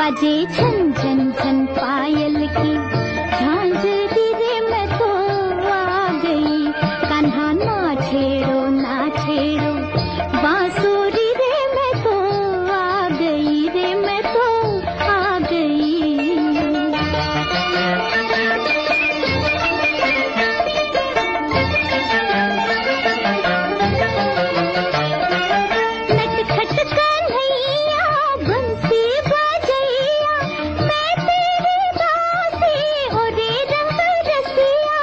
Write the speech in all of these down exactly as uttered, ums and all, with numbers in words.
बजे झन झन झन पायल की झांझरी रे मैं तो आ गई। कान्हा ना छेड़ो ना छेड़ो बांसुरी रे मैं तो आ गई रे मैं तो आ गई। नटखट कन्हैया बंसी बजैया मैं तेरी दासी ओ रे रंग रसिया।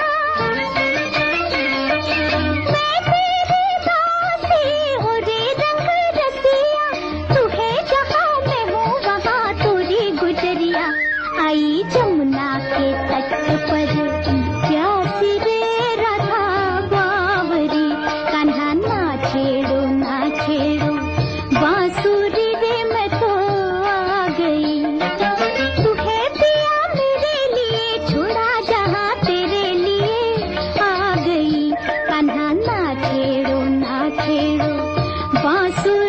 मैं तेरी दासी ओ रे रंग रसिया तू है जहाँ मैं हूँ वहाँ तोरी गुजरिया। आई जमुना के तट पर प्यासी रे राधा बावरी। कान्हा ना छेड़ो ना छेड़ो बांसुरी रे मैं तो आ गई। तू है पिया मेरे लिए छोड़ा जहाँ तेरे लिए आ गई। कान्हा ना छेड़ो ना छेड़ो बांसुरी